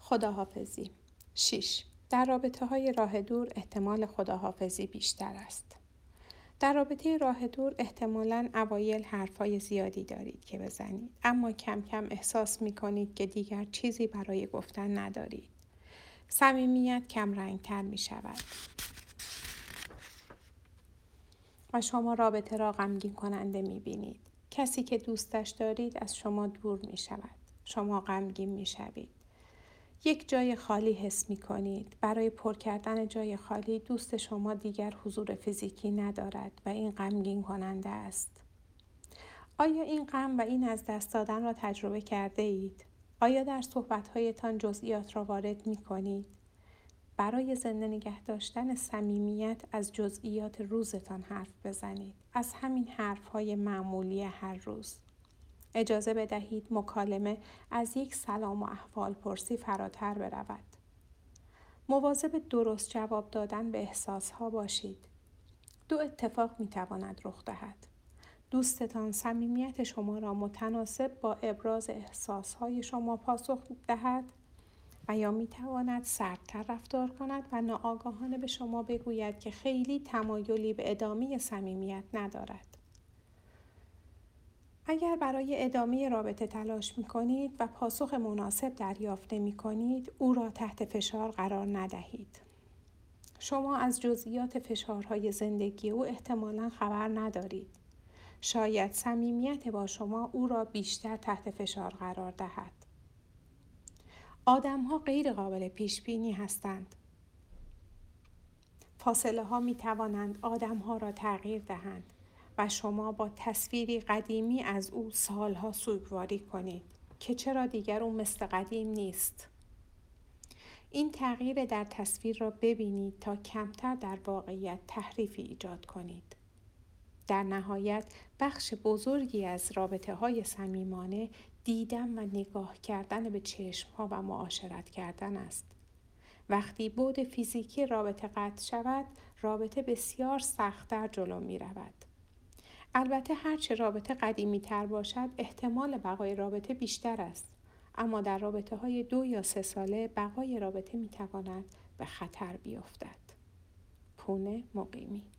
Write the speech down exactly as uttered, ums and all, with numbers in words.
خداحافظی. شش. در رابطه‌های راه دور احتمال خداحافظی بیشتر است. در رابطه راه دور احتمالاً اوایل حرفای زیادی دارید که بزنید، اما کم کم احساس می‌کنید که دیگر چیزی برای گفتن ندارید. صمیمیت کم رنگ‌تر می‌شود و شما رابطه را غمگین کننده می‌بینید. کسی که دوستش دارید از شما دور می‌شود. شما غمگین می‌شوید. یک جای خالی حس می کنید. برای پر کردن جای خالی دوست شما دیگر حضور فیزیکی ندارد و این غمگین کننده است. آیا این غم و این از دست دادن را تجربه کرده اید؟ آیا در صحبت‌هایتان جزئیات را وارد می کنید؟ برای زنده نگه داشتن صمیمیت از جزئیات روزتان حرف بزنید. از همین حرف‌های معمولی هر روز. اجازه بدهید مکالمه از یک سلام و احوال پرسی فراتر برود. مواظب درست جواب دادن به احساسها باشید. دو اتفاق می تواند رخ دهد. دوستتان صمیمیت شما را متناسب با ابراز احساسهای شما پاسخ دهد و یا می تواند سردتر رفتار کند و ناآگاهانه به شما بگوید که خیلی تمایلی به ادامه صمیمیت ندارد. اگر برای ادامه رابطه تلاش می کنید و پاسخ مناسب دریافت نمی کنید، او را تحت فشار قرار ندهید. شما از جزئیات فشارهای زندگی او احتمالاً خبر ندارید. شاید صمیمیت با شما او را بیشتر تحت فشار قرار دهد. آدم‌ها غیر قابل پیش بینی هستند. فاصله ها می توانند آدم‌ها را تغییر دهند. و شما با تصویری قدیمی از او سالها سوگواری کنید که چرا دیگر او مثل قدیم نیست. این تغییر در تصویر را ببینید تا کمتر در واقعیت تحریفی ایجاد کنید. در نهایت بخش بزرگی از رابطه‌های صمیمانه دیدن و نگاه کردن به چشم‌ها و معاشرت کردن است. وقتی بعد فیزیکی رابطه قطع شود، رابطه بسیار سخت‌تر جلو می‌رود. البته هرچه رابطه قدیمی تر باشد احتمال بقای رابطه بیشتر است، اما در رابطه های دو یا سه ساله بقای رابطه می تواند به خطر بیفتد. پونه مقیمی.